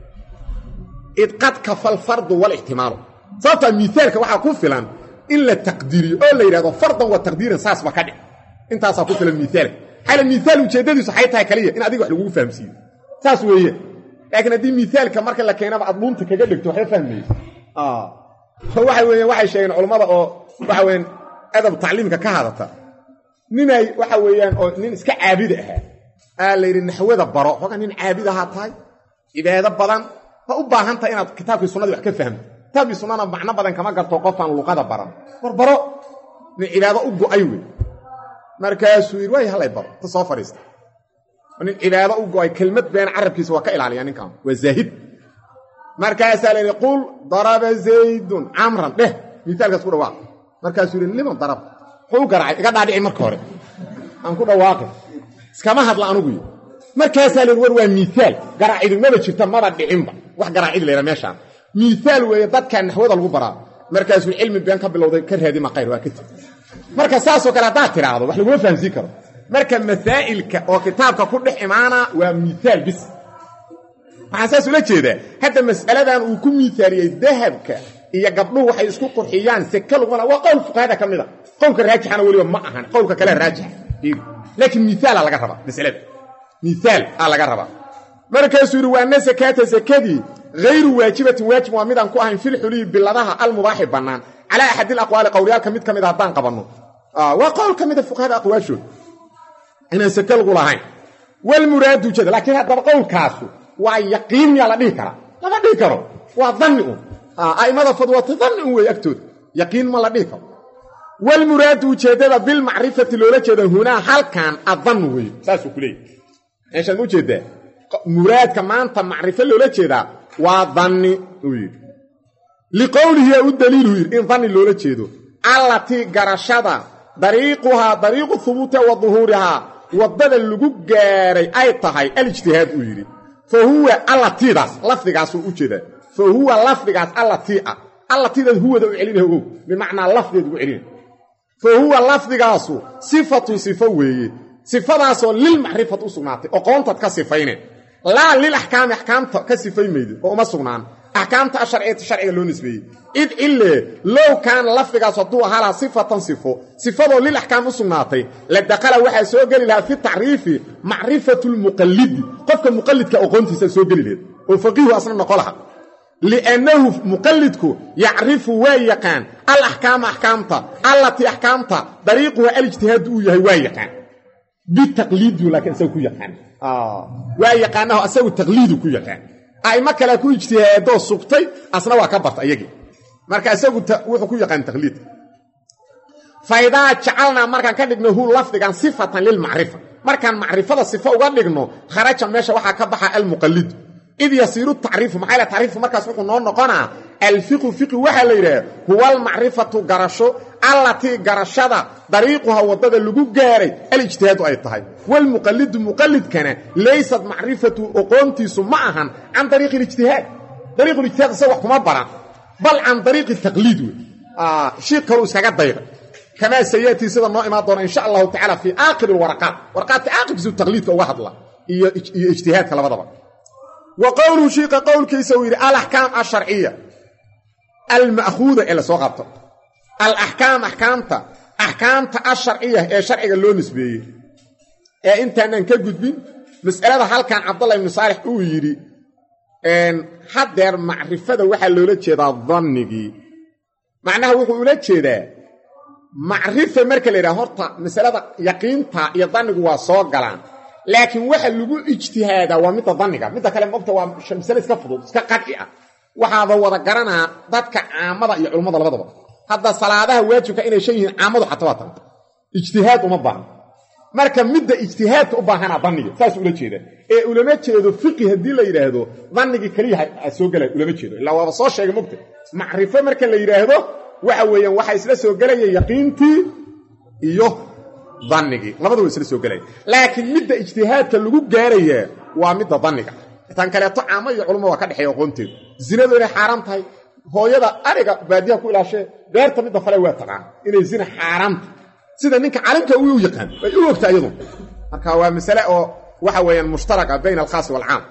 A: id qad kafal fard wal ihtimal sabta mithalka waxa ku filan in la taqdiriyo oo la yiraahdo fardan wa taqdiran saas ba ka dhig intaas ku filan mithal hal mithal ujeedadiisu waxay tahay kaliya in adiga wax lagu fahamsiyo saas weeye لكن هذه مثال كمرك اللي كينا بعض منتك جدك توحي فهمي آه هو واحد وين واحد شيء علماء أو واحد وين أدب تعليمك كهذا نين واحد وين أو نين سك عابدها قال لي إن حوذا براء فكان نين عابدها هاي إذا هذا بدن فأبى هنتا إن كتاب في السنة كيف فهم كتاب السنة معنا بدن كما قال توقف عن اللقاء براء براء إذا هذا أبو أيوة مركز سوير وين هلا يبر تصافر است ونين عبادة وقوي كلمة بين عرب كيس وكائل على يعني كام وزاهد مركز سالين يقول ضرب زيد عمرا به مثال كسورة واقع مركز سالين لمن ضرب هو قرعي قد عادي عمر كوري أنكو واقع كما هذا لأنوي مركز سالين وروى مثال قرعي ذو ما شفت مرة بعمر واحد قرعي ذو رميشان مثال ويضد كان نحوذ الغبراء مركز العلم بيان قبل الله ذكر هذه مقاير وكتب مركز ساسو كراتات تراضو وحنا نقول فهم ذكر marka masaa'ilka oo kitaabka ku dhex imaana waa misaal bis xasaas ula jeeda hada mas'aladan uu ku misaaliyay dahabka iyo gabdhuhu waxay isku qurxiyaan sekaluguna waa qowl fuqaada kamida qowlka raajixana waliba ma ahan qowlka kale raajix laakiin misaal laga raba mas'alada misaal laga raba markaasuu yiri waa nasakata zakadi غير واجبة واجب ومدان ku ahayn fil xuli biladaha al mubaahi banaan ala ahad al aqwal qawliyal kamid kamid hadaan qabano ah waa qowl kamid fuqaada aqwaashu إن سكال غلاهين والمراد جد لكن هذا قول كاسو ويقين يلا دي كرا لا دي كرو وظنوا اي ماذا فضوى تظنوا ويكتب يقين ما لا دي كرو والمراد جد بالمعرفه لولا جد هنا هل كان الظن وي ساسو كلي ايش الموجد مراد كمان معرفه لولا جد وظن وي لقوله الدليل ان ظن لولا جد التي غرشدا طريقها طريق ثبوتها وظهورها wadada lagu gaaray ay tahay al-ijtihaad u yiri fa huwa allatiidas lafdigaas uu jeeda fa huwa lafdigaas allatiia allatiidas huwa u celinayo bimaana lafdigu u celinayo fa huwa lafdigaas sifatu sifa weeye sifadaas oo lil ma'rifat u sugnaatay oo qoonta ka sifayne la lil ahkaam ahkaamta ka sifaymeedo oo ma sugnaan ahkaamta sharciyeed sharciga loo nisbeeyay id illa law kan lafdigaas haduu hala sifatan sifo sifado lil ahkaam usugnaatay la daqala waxa soo gali laha fi ta'rifi ma'rifatu al muqallid qofka muqallidka aqoontiisa soo gali leed oo faqiihu asna noqolaha li'annahu muqallidku yacrifu waa yaqaan alaxkaama axkaamta allatii axkaamta dariiquha alijtihaadu uu yahay waa yaqaan bitaqliidiyu laakiin isagu ku yaqaan waa yaqaanaho asagu taqliidu ku yaqaan a'imo kale ku ijtihaadoo subtay asna waa ka barta iyagii marka isagu wuxuu ku yaqaan taqliid faidaa jacalnaa markaan ka dhigno hu lafdigan sifatan lilmacrifa markaan macrifada sifo uga dhigno kharaja meesha waxaa ka baxa almuqallidu id yasiiru tacriifu maxaa la tacriifu markaas wuxuu noo noqonaa alfiqu fiqi waxaa la yidhaha huwa almacrifatu garasho allatii garashada dariiquha waddada lagu gaaray alijtihaadu ay tahay walmuqallidu muqallidkana laysad macrifatu oqoontiisu ma ahan can dariiqi lijtihaad dariiqulijtihaad isaga wax kuma baran bal can dariiqi taqliid wey shii kaluu iskaga dayda kamaa sayatii sida noo imaan doona insha allahu tacala fii aakhiri alwaraqaat waraqaadka aakhirkiisu taqliidka uga hadla iyo iyo ijtihaadka labadaba wa qowluhu shiiqa qowlkiisa uu yidhi alaxkaam asharciya alma'khuuda ee la soo qabto alaxkaam axkaamta axkaamta asharciya ee sharciga loo nisbeeyey ee intaanan ka gudbin mas'alada halkan cabdullah ibnu saalix uu yidhi haddeer macrifada waxaa loola jeedaa dannigii macnaha wuxuu ula jeedaa macrifa marka la yidhaha horta masalada yaqiinta iyo dannigu waa soo galaan laakiin waxa lagu ijtihaadaa waa midda danniga midda kale mogta waa masale iska fudud iska qadci ah waxaaba wada garanaa dadka caamada iyo culummada labadaba hadda salaadaha waajibka inay shan yihiin caamadu xataa waa tan ijtihaad uma baahna marka midda ijtihaadka u baahanaa danniga saas ula jeeda ee ulama jeedo fiqi haddii la yidhaahdo dannigii keliya soo galay ulama jeedo ilaa waaba soo sheegay mogta macrifo marka la yidhaahdo waxa weeyaan waxaa isla soo gelaya yaqiintii iyo dannigii labadaba isla soo gelaya laakiin midda ijtihaadka lagu gaarayaa waa midda danniga tan kaleeto caamo iyo culummo waa ka dhexeeya aqoonteedu zinadu inay xaaraam tahay hooyada ariga baadiyaha ku ilaashee beerta midda fale waa taqaan inay zina xaaraamta sida ninka calimka u yaqaan way u ogtaa iyadu marka waa masale oo waxa weeyaan mushtaraka bayna alkhaas walcaam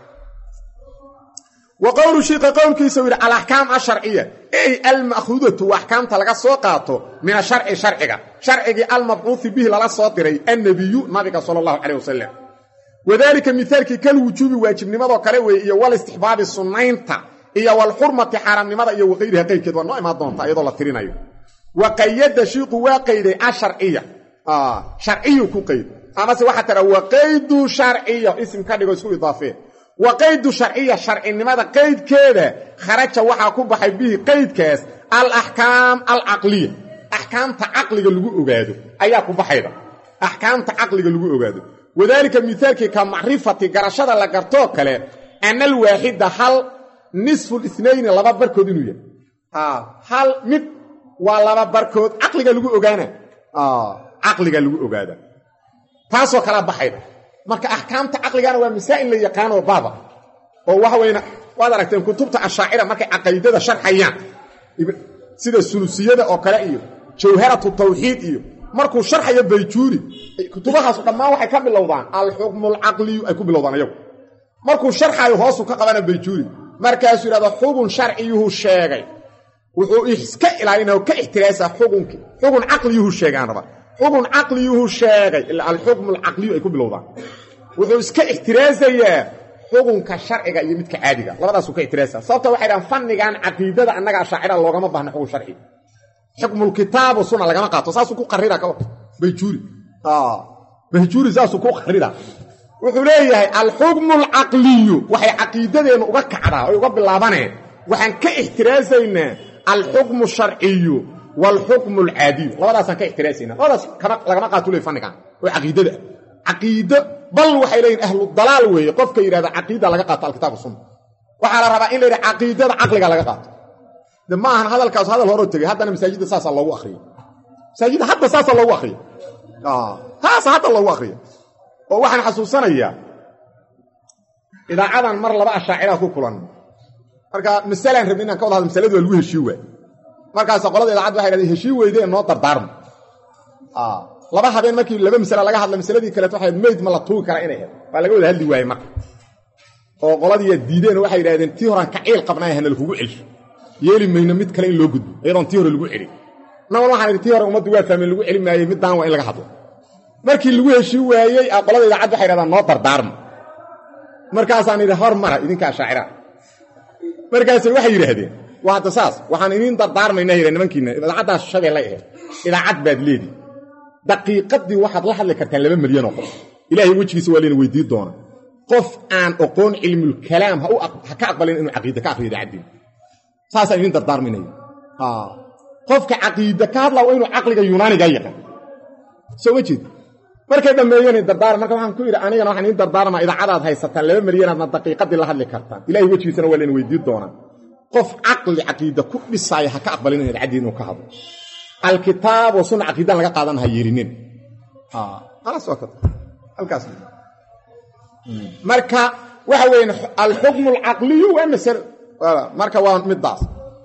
A: وقول شيخ قول كيسوي الأحكام الشرعية أي المأخوذة وأحكامة لغا سوقاته من الشرع شرعي شرعي المبعوث به للا صادري النبي نبي صلى الله عليه وسلم وذلك مثال كالوجوب واجب لماذا كالوي إيا والاستحباب السنينتا إيا والحرمة حرام لماذا إيا وغيرها قيد كده والنوع ما دونتا أيضا الله ترين أيضا وقيد شيخ واقيد الشرعية آه شرعي كقيد أما سوى حتى وقيد شرعية اسم كان يقول إضافين وقيد شرعية شرعي لماذا قيد كده خرج وحا كبحي به قيد كاس الأحكام العقلية أحكام تعقل اللي أقاده أيها كبحي أحكام تعقل اللي أقاده وذلك مثال كمعرفة قرشة لقرطوك أن الواحد هل نصف الاثنين لبا بركود إنوية آه. هل مد ولبا بركود عقل اللي أقاده آه. عقل اللي أقاده تاسو كلا بحي marka ahkaamta aqliga waa misaa'il la yaqaan oo baaba oo waxa weeyna waad aragteen kutubta ashaacira markay aqeedada sharxayaan sida sulusiyada oo kale iyo jawharatu tawxiid iyo markuu sharxayo bayjuuri kutubahaas dhammaan waxay ka bilowdaan al-hukm al-aqli ay ku bilowdaan iyagu markuu sharxayo hoos u ka qabana bayjuuri markaas yiraahdo xukun sharciyuhu sheegay wuxuu iska ilaalinayo ka ixtiraasa xukunki xukun aqliyuhu sheegaan raba حكم عقليه شاغي الحكم العقلي ay ku bilowdaan wuxuu iska ixtiraasayaa xukunka sharciga iyo midka caadiga labadaas uu ka ixtiraasa sababta waxay dhan fannigan aqeedada annaga ashaacira loogama baahna xukun sharci xukmul kitaab oo sunna lagama qaato saas ku qarrida ka bayjuuri ah bayjuuri saas ku qarrida wuxuu leeyahay al-hukmul aqli waxay aqeedadeena uga kacdaa oo uga bilaabaneen waxaan ka ixtiraasaynaa al-hukmu sharci والحكم العادي لبداس كان احتراسينا لبداس كما لغما قاتو لي فنكان وعقيده عقيده بل waxay leeyihiin ahlu dalaal weey qofka yiraahdo aqeeda laga qaato kitaab sunna waxa la rabaa in la yiraahdo aqeedada aqliga laga qaato dhammaan hadalkaas hadal hore tagay hadana masaajida saasa loogu akhriyo masaajida hadda saasa loogu akhriyo ah taas hadda loogu akhriyo oo waxaan xasuusanayaa idaacadan mar laba ashaacira ku kulan marka misalan rabina ka wada misaladu lagu heshiiyo markaas qolada idaacad waxay raadiyeen heshii weydeen noo dardaarmo ah laba habeen markii laba misala laga hadlay misaladii kale waxay meed ma la tuugi kara inay waa laga wada hadli waayay marka oo qoladii diideen waxay yiraahdeen tii horan ka ciil qabnaa hana lagu celiyo yeeli mayna mid kale in loo gudbo ayran tii hore lagu celi nabar waxaan tii hore umadu waa fahmeen lagu celi maayay mid daan waa in laga hadlo markii lagu heshii waayay qolada idaacad waxay raadaan noo dardaarmo markaas aan idin hormara idinka shaacira markaas waxay yiraahdeen waa hada saas waxaan idin dardaarmaynaa yiraahdeen nimankiina idaacada shabeelay ah idaacad baad leedi daqiiqadii waxaad la hadli kartaa laba milyan oo qof ilaahay wajigiisa waa leena weydiin doona qof aan aqoon cilmul kalaam ha u ka aqbalin inuu aqeeda ka aqriyo idaacadii saas ay idin dardaarmaynaa ah qofka aqeeda ka hadla waa inuu aqliga yunaaniga yaqaan soo wajid markay dhameeyeen dardaar marka waxaan ku yiri aniga waxaan idin dardaarmaa idaacadaad haysataan laba milyan aad daqiiqadii la hadli kartaan ilaahay wajigiisa waa leena weydiin doona qof aqli aqeeda ku dhisay ha ka aqbalin inuu idaacadii inuu ka hadlo الكتاب وسنة عقيدة لغا قادنها يرينين اه خلاص وقت الكاس marka waxa weyn al-hukm al-aqli wa masal marka waa midaas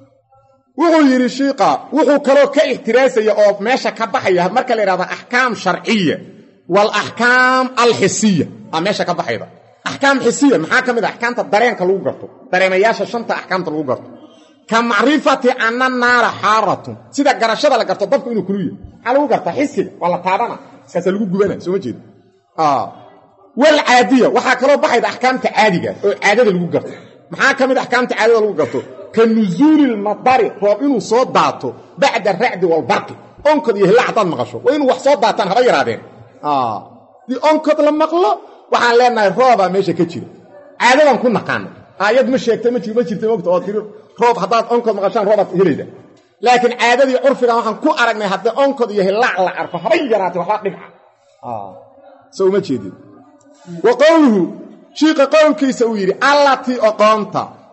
A: wuxuu yiri sheeqa wuxuu kalo ka ihtiraasayo oo meesha ka baxaya marka la yiraahdo ahkaam shar'iyya wal ahkaam al-hissiyya ama meesha ka baxayda ahkaam hissiyya maxaa kamid ah ahkaamta dareenka lagu garto dareemayaasha shanta ahkaamta lagu garto كمعرفة أن النار حارة سيدا قرشة لا قرطة ضبط إنه كلية حالو قرطة حسي ولا طارنا سأسألوه قبانا سوى جيد آه والعادية وحاكروا بحيد أحكامة عادية عادية لغو قرطة محاكمة أحكامة عادية لغو قرطة كالنزول المطار هو إنه صوت داته بعد الرعد والبرق أنكد يهلا عطان مغشو وإنه وحصوت داتان هغير هذين آه دي أنكد لما قلوا وحان لنا الرابع ماشي كتير عادية نكون نقانا آيات مش يكتب ماشي ماشي تموقت أوتيرو روب حداد أنكد مغشان روبات هليدا لكن عادة عرفنا وحن كو أرقنا حتى أنكد يهلا لا عرفه هغيرات وحاق نفعه آه سو ماشي دي وقوله شيق قول كيسويري التي أقامت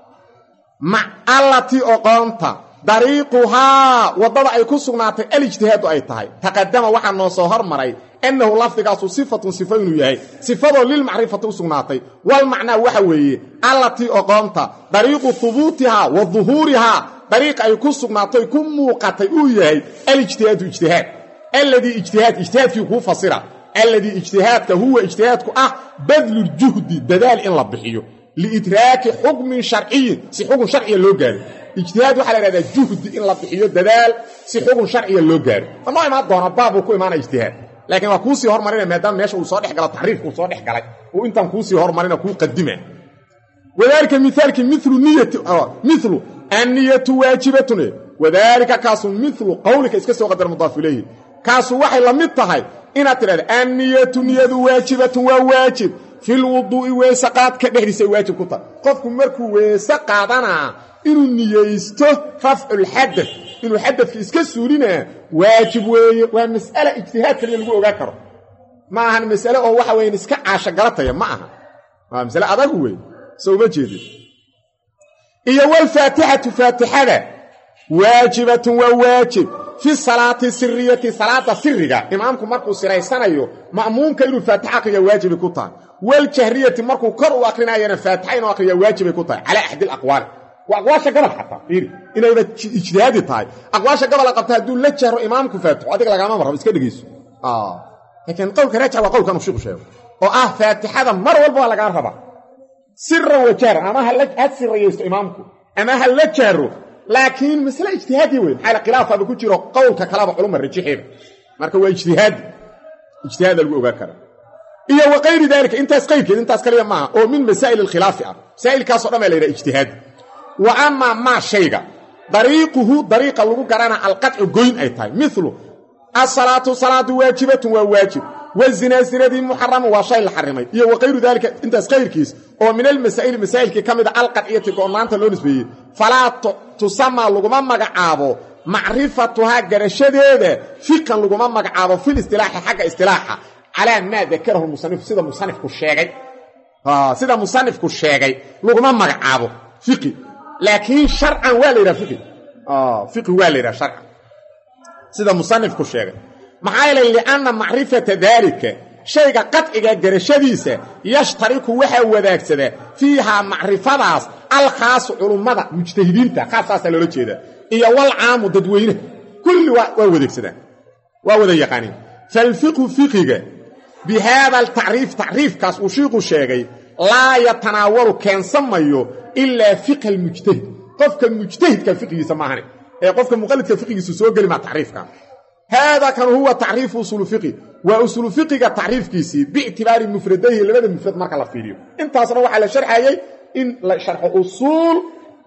A: مع التي أقامت طريقها وضع أي كسونات الاجتهاد أي تهي تقدم وحن نصهر مري أنه لفظ صفة صفين يهي صفة للمعرفة سوناتي والمعنى وحوي التي أقامت طريق ثبوتها وظهورها طريق أي كسونات يكون موقتي يهي الاجتهاد اجتهاد الذي اجتهاد اجتهاد فيه فصيرة الذي اجتهادك هو اجتهادك اه بذل الجهد بدال ان لبخيو لادراك حكم شرعي سي حكم شرعي لو غاري اجتهاد waxa la yiraahdaa juhd in la bixiyo dadaal si xukun sharci loo gaaro ama ma doona baab ku iimaana ijtihaad laakiin waa ku sii hormarina maadaama meesha uu soo dhex gala taxriif uu soo dhex galay oo intan ku sii hormarina ku qadima wadaalka mithaalki mithlu niyyati mithlu an-niyyatu waajibatun wadaalka kaasu mithlu qawlika iska soo qadar mudaaf ilayhi kaasu waxay la mid tahay إن أترى النية نية واجبة وواجب في الوضوء وسقات كدهرس واجب كتر قفكم مركو وسقاتنا إنه النية يسته رفع الحدث إنه الحدث في إسكال سورينا واجب ومسألة اجتهاد كلي نقول أذكر معها المسألة هو واحد وين إسكال عشقرتها معها مسألة أذكر سوف جديد إيا والفاتحة فاتحة واجبة وواجب في الصلاة السرية صلاة سرية إمامكم مركو سراي سنيو مأمون كيلو الفاتحة يا واجب كتان والجهرية مركو كروا أقرنا ينا فاتحين وأقرنا واجب كتان على أحد الأقوال وأقواشا قبل حتى إيه إنه إذا اجتهادي تاي أقواشا قبل قبتها دول لا تشهروا إمامكم فاتحة وأديك لك أمام رب إسكاد قيسو آه لكن قولك راجع وقول كانوا شيخ شيخ وآه فاتحة هذا مر والبوها لك عرفها سر وجهر أما هل هاد سر يستو إمامكم أما هل لا تشهروا لكن مثل اجتهادي وين حال خلافه بكو جيرو قولك كلام علوم الرجحين marka waa ijtihaad ijtihaad lagu ogaa kara iyo waqayr dalika inta isqayb inta askariya ma oo min masaa'il al-khilaf ah masaa'il kaas oo dhamay leeyahay ijtihaad wa amma ma shayga dariiquhu dariiqa lagu garana al-qat'u goyn ay tahay mithlu as-salatu salatu wajibatun wa wajib wa zina zinadi muharram wa shay al-harimay iyo waqayr dalika inta isqayrkiis oo min al-masaa'il masaa'ilki kamida al-qat'iyati go'naanta loo nisbeeyay fala tusama laguma magacaabo معرفتها قرشديده فقا لغما مغعابو في الاصطلاح حق اصطلاحها على ما ذكره المصنف سيده مصنف كو شيغاي ها سيده مصنف كو شيغاي لغما مغعابو فقي لكن شرعا والى فقي اه فقي والى شرعا سيده مصنف كو شيغاي maxaa لان معرفه ذلك شيغا قطعيga قرشديسه يشترك waxa wadaagsada fiiha macrifadaas al khaas culumada mujtahidiinta khaasaas loo jeeda iyo wal caam dadweyne kulli waa wadeegsadaan waa wada yaqaanin fal fiqh fiqiga bihada al ta'rif ta'rif kaas uu sheegu sheegay la yatanaawaru kan samayo illa fiqh al mujtahid qofka mujtahidka fiqigiisa ma ahani ee qofka muqallidka fiqigiisa soo gali ma ta'rifka هذا كان هو تعريف أصول الفقه وأصول الفقه تعريف كيسي باعتبار مفرديه لماذا مفرد مركا لفيريو انت أصلا على شرح هاي إن شرح أصول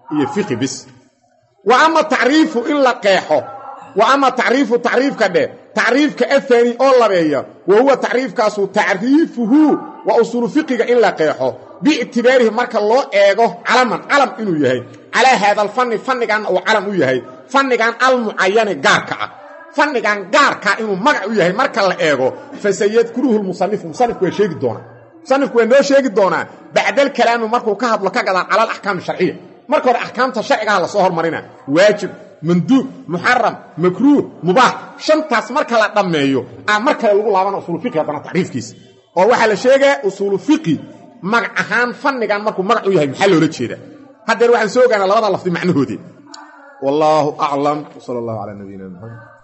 A: iyo fiqi bis wa ama tacriifu in la qeexo wa ama tacriifu tacriifka dhe tacriifka athani oo labeeya wa huwa tacriifkaasu tacriifuhu wa usuulu fiqiga in la qeexo biictibaarihi marka loo eego calaman calam inuu yahay calaa haada alfanni fannigan uu calam u yahay fannigan almucayani gaarka ah fannigan gaarka inuu magac u yahay marka la eego fasayadkuruhu lmusanifu musanifku waa sheegi doonaa musanifku waa noo sheegi doonaa bacdal kalaami markuu ka hadlo ka gadaan cala alaxkaam sharciya marka hore axkaamta sharcigaha lasoo hormarina waajib manduub muxaram makruuh mubaax shantaas marka la dhammeeyo aa mar kale lagu laabana usuulu fiqi haddana tacriifkiisa oo waxaa la sheegaa usuulu fiqi magac ahaan fannigan markuu magac u yahay maxaa loola jeedaa haddeer waxaan soo ogaanaa labada lafdi macnahoodii wallaahu aclam sala allahu calaa nabiyina muxamed